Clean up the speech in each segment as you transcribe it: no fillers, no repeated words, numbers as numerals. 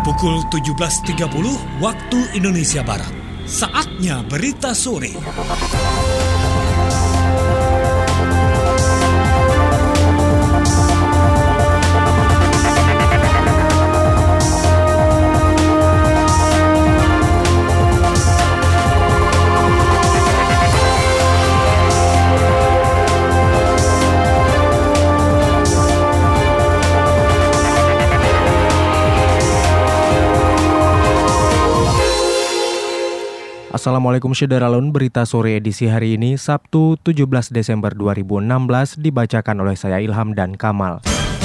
Pukul 17.30 waktu Indonesia Barat. Saatnya berita sore. Assalamualaikum Syederalun, berita sore edisi hari ini Sabtu 17 Desember 2016 dibacakan oleh saya Ilham dan Kamal.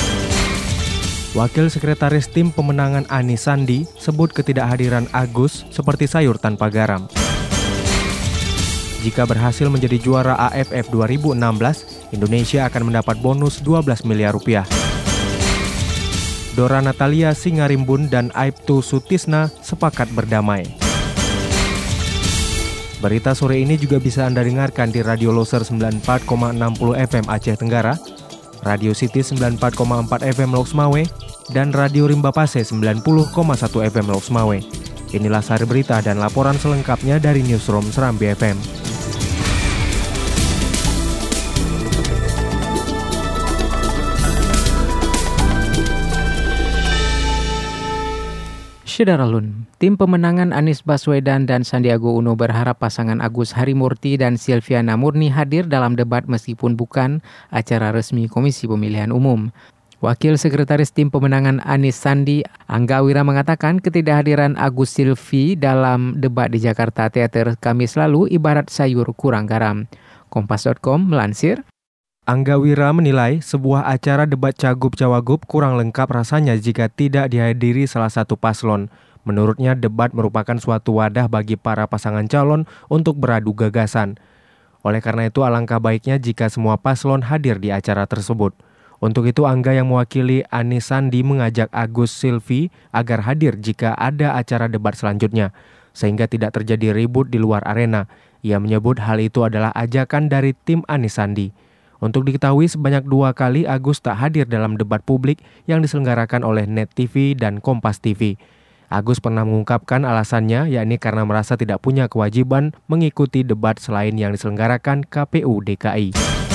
Wakil Sekretaris Tim Pemenangan Anis Sandi sebut ketidakhadiran Agus seperti sayur tanpa garam. Jika berhasil menjadi juara AFF 2016, Indonesia akan mendapat bonus 12 miliar rupiah. Dora Natalia Singarimbun dan Aibtu Sutisna sepakat berdamai. Berita sore ini juga bisa Anda dengarkan di Radio Loser 94,60 FM Aceh Tenggara, Radio City 94,4 FM Lok Sumawe, dan Radio Rimba Pase 90,1 FM Lok Sumawe. Inilah sari berita dan laporan selengkapnya dari Newsroom Serambi FM. Syederalun, tim pemenangan Anies Baswedan dan Sandiaga Uno berharap pasangan Agus Harimurti dan Silviana Murni hadir dalam debat meskipun bukan acara resmi Komisi Pemilihan Umum. Wakil Sekretaris Tim Pemenangan Anies Sandi, Angga Wira mengatakan ketidakhadiran Agus Silvi dalam debat di Jakarta Theater Kamis lalu ibarat sayur kurang garam. Kompas.com melansir, Angga Wira menilai sebuah acara debat Cagup-Cawagup kurang lengkap rasanya jika tidak dihadiri salah satu paslon. Menurutnya debat merupakan suatu wadah bagi para pasangan calon untuk beradu gagasan. Oleh karena itu alangkah baiknya jika semua paslon hadir di acara tersebut. Untuk itu Angga yang mewakili Anis Sandi mengajak Agus Silvi agar hadir jika ada acara debat selanjutnya, sehingga tidak terjadi ribut di luar arena. Ia menyebut hal itu adalah ajakan dari tim Anis Sandi. Untuk diketahui sebanyak 2 kali Agus tak hadir dalam debat publik yang diselenggarakan oleh Net TV dan Kompas TV. Agus pernah mengungkapkan alasannya yakni karena merasa tidak punya kewajiban mengikuti debat selain yang diselenggarakan KPU DKI.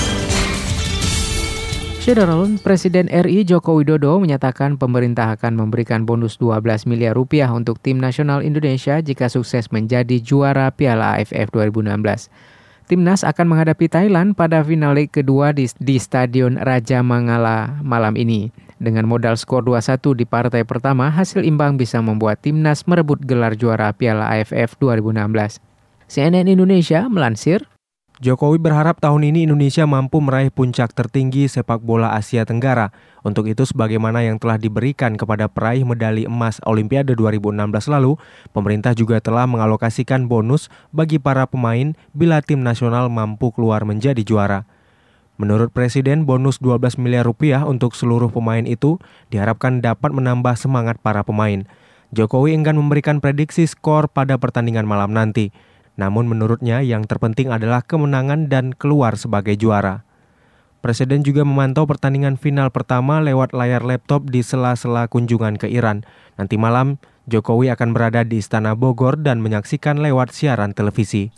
Syederalun, Presiden RI Joko Widodo menyatakan pemerintah akan memberikan bonus 12 miliar rupiah untuk tim nasional Indonesia jika sukses menjadi juara Piala AFF 2016. Timnas akan menghadapi Thailand pada final leg kedua di Stadion Raja Mangala malam ini. Dengan modal skor 2-1 di partai pertama, hasil imbang bisa membuat Timnas merebut gelar juara Piala AFF 2016. CNN Indonesia melansir, Jokowi berharap tahun ini Indonesia mampu meraih puncak tertinggi sepak bola Asia Tenggara. Untuk itu, sebagaimana yang telah diberikan kepada peraih medali emas Olimpiade 2016 lalu, pemerintah juga telah mengalokasikan bonus bagi para pemain bila tim nasional mampu keluar menjadi juara. Menurut Presiden, bonus 12 miliar rupiah untuk seluruh pemain itu diharapkan dapat menambah semangat para pemain. Jokowi enggan memberikan prediksi skor pada pertandingan malam nanti. Namun menurutnya yang terpenting adalah kemenangan dan keluar sebagai juara. Presiden juga memantau pertandingan final pertama lewat layar laptop di sela-sela kunjungan ke Iran. Nanti malam, Jokowi akan berada di Istana Bogor dan menyaksikan lewat siaran televisi.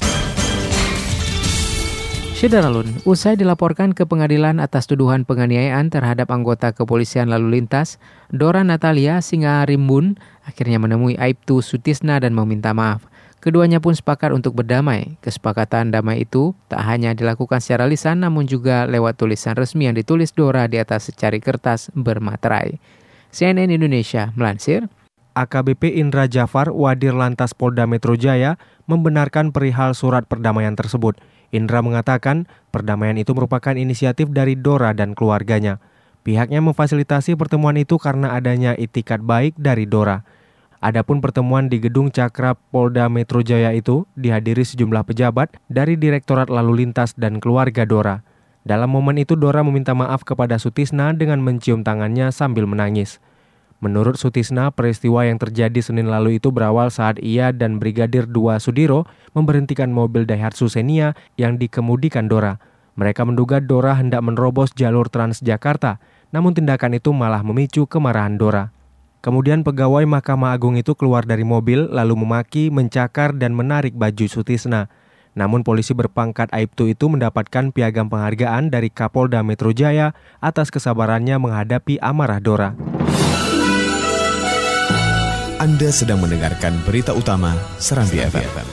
Syederalun, usai dilaporkan ke pengadilan atas tuduhan penganiayaan terhadap anggota kepolisian lalu lintas, Dora Natalia Singarimbun akhirnya menemui Aibtu Sutisna dan meminta maaf. Keduanya pun sepakat untuk berdamai. Kesepakatan damai itu tak hanya dilakukan secara lisan namun juga lewat tulisan resmi yang ditulis Dora di atas secari kertas bermaterai. CNN Indonesia melansir, AKBP Indra Jafar, Wadir Lantas Polda Metro Jaya, membenarkan perihal surat perdamaian tersebut. Indra mengatakan perdamaian itu merupakan inisiatif dari Dora dan keluarganya. Pihaknya memfasilitasi pertemuan itu karena adanya itikat baik dari Dora. Adapun pertemuan di Gedung Cakra Polda Metro Jaya itu dihadiri sejumlah pejabat dari Direktorat Lalu Lintas dan keluarga Dora. Dalam momen itu Dora meminta maaf kepada Sutisna dengan mencium tangannya sambil menangis. Menurut Sutisna, peristiwa yang terjadi Senin lalu itu berawal saat ia dan Brigadir 2 Sudiro memberhentikan mobil Daihatsu Xenia yang dikemudikan Dora. Mereka menduga Dora hendak menerobos jalur Transjakarta, namun tindakan itu malah memicu kemarahan Dora. Kemudian pegawai Mahkamah Agung itu keluar dari mobil lalu memaki, mencakar, dan menarik baju Sutisna. Namun polisi berpangkat Aibtu itu mendapatkan piagam penghargaan dari Kapolda Metro Jaya atas kesabarannya menghadapi amarah Dora. Anda sedang mendengarkan berita utama Serambi FM.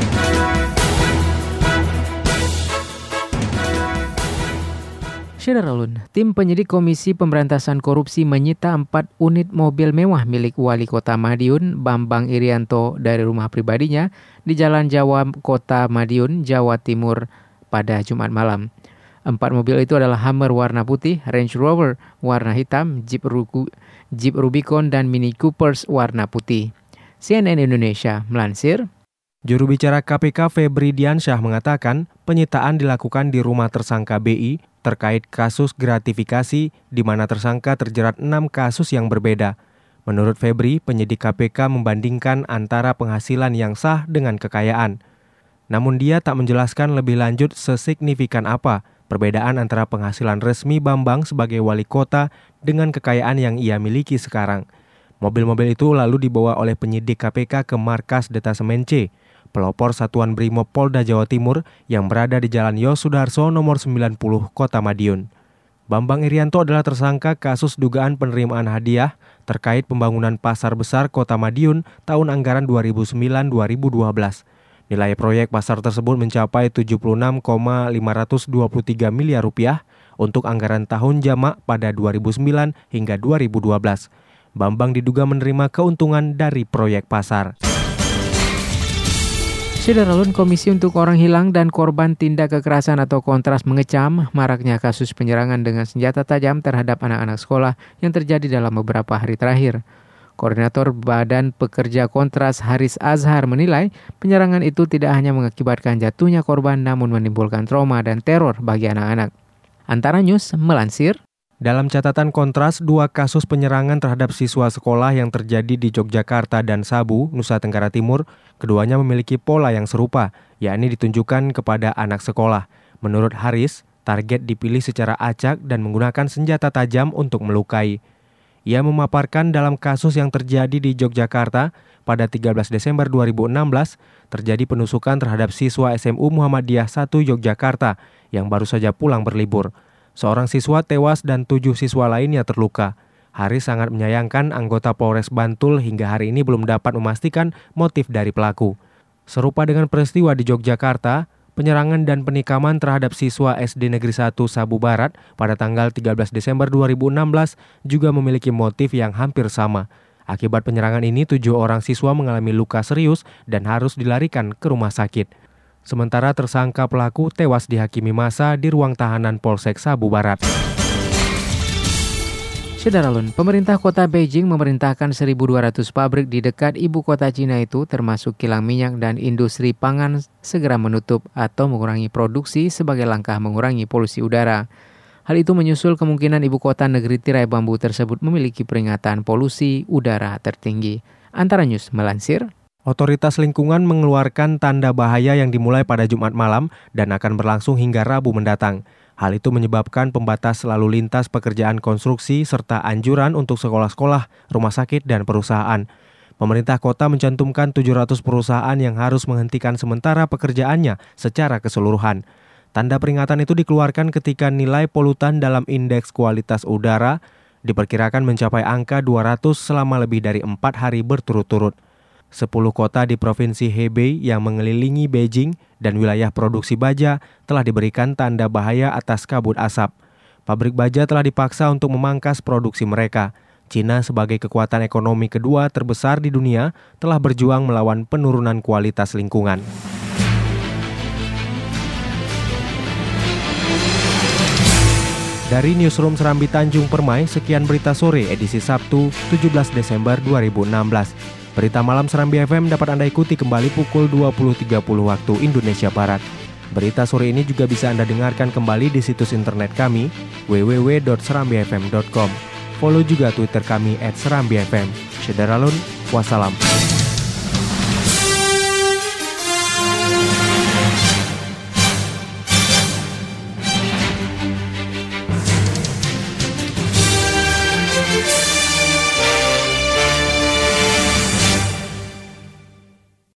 Syederalun, tim penyidik Komisi Pemberantasan Korupsi menyita 4 unit mobil mewah milik Wali Kota Madiun, Bambang Irianto, dari rumah pribadinya di Jalan Jawa, Kota Madiun, Jawa Timur pada Jumat malam. 4 mobil itu adalah Hummer warna putih, Range Rover warna hitam, Jeep Rubicon, dan Mini Cooper warna putih. CNN Indonesia melansir, Juru bicara KPK Febri Diansyah mengatakan penyitaan dilakukan di rumah tersangka BI terkait kasus gratifikasi di mana tersangka terjerat 6 kasus yang berbeda. Menurut Febri, penyidik KPK membandingkan antara penghasilan yang sah dengan kekayaan. Namun dia tak menjelaskan lebih lanjut sesignifikan apa perbedaan antara penghasilan resmi Bambang sebagai wali kota dengan kekayaan yang ia miliki sekarang. Mobil-mobil itu lalu dibawa oleh penyidik KPK ke markas Detasemen C, pelopor Satuan Brimob Polda Jawa Timur yang berada di Jalan Yosudarso nomor 90 Kota Madiun. Bambang Irianto adalah tersangka kasus dugaan penerimaan hadiah terkait pembangunan pasar besar Kota Madiun tahun anggaran 2009-2012. Nilai proyek pasar tersebut mencapai 76,523 miliar rupiah untuk anggaran tahun jamak pada 2009 hingga 2012. Bambang diduga menerima keuntungan dari proyek pasar. Syederalun, Komisi untuk Orang Hilang dan Korban Tindak Kekerasan atau Kontras mengecam maraknya kasus penyerangan dengan senjata tajam terhadap anak-anak sekolah yang terjadi dalam beberapa hari terakhir. Koordinator Badan Pekerja Kontras Haris Azhar menilai penyerangan itu tidak hanya mengakibatkan jatuhnya korban namun menimbulkan trauma dan teror bagi anak-anak. Antara News melansir, dalam catatan Kontras, 2 kasus penyerangan terhadap siswa sekolah yang terjadi di Yogyakarta dan Sabu, Nusa Tenggara Timur, keduanya memiliki pola yang serupa, yakni ditunjukkan kepada anak sekolah. Menurut Haris, target dipilih secara acak dan menggunakan senjata tajam untuk melukai. Ia memaparkan dalam kasus yang terjadi di Yogyakarta pada 13 Desember 2016, terjadi penusukan terhadap siswa SMU Muhammadiyah 1 Yogyakarta yang baru saja pulang berlibur. Seorang siswa tewas dan 7 siswa lainnya terluka. Haris sangat menyayangkan anggota Polres Bantul hingga hari ini belum dapat memastikan motif dari pelaku. Serupa dengan peristiwa di Yogyakarta, penyerangan dan penikaman terhadap siswa SD Negeri 1 Sabu Barat pada tanggal 13 Desember 2016 juga memiliki motif yang hampir sama. Akibat penyerangan ini, 7 orang siswa mengalami luka serius dan harus dilarikan ke rumah sakit. Sementara tersangka pelaku tewas dihakimi massa di ruang tahanan Polsek Sabu Barat. Syederalun, pemerintah kota Beijing memerintahkan 1.200 pabrik di dekat ibu kota Cina itu termasuk kilang minyak dan industri pangan segera menutup atau mengurangi produksi sebagai langkah mengurangi polusi udara. Hal itu menyusul kemungkinan ibu kota negeri tirai bambu tersebut memiliki peringatan polusi udara tertinggi. Antara News melansir, Otoritas lingkungan mengeluarkan tanda bahaya yang dimulai pada Jumat malam dan akan berlangsung hingga Rabu mendatang. Hal itu menyebabkan pembatas lalu lintas pekerjaan konstruksi serta anjuran untuk sekolah-sekolah, rumah sakit, dan perusahaan. Pemerintah kota mencantumkan 700 perusahaan yang harus menghentikan sementara pekerjaannya secara keseluruhan. Tanda peringatan itu dikeluarkan ketika nilai polutan dalam indeks kualitas udara diperkirakan mencapai angka 200 selama lebih dari 4 hari berturut-turut. 10 kota di Provinsi Hebei yang mengelilingi Beijing dan wilayah produksi baja telah diberikan tanda bahaya atas kabut asap. Pabrik baja telah dipaksa untuk memangkas produksi mereka. Cina sebagai kekuatan ekonomi kedua terbesar di dunia telah berjuang melawan penurunan kualitas lingkungan. Dari Newsroom Serambi Tanjung Permai, sekian berita sore edisi Sabtu 17 Desember 2016. Berita malam Serambi FM dapat Anda ikuti kembali pukul 20.30 waktu Indonesia Barat. Berita sore ini juga bisa Anda dengarkan kembali di situs internet kami www.serambifm.com. Follow juga Twitter kami @serambifm. Syederalun, wassalam.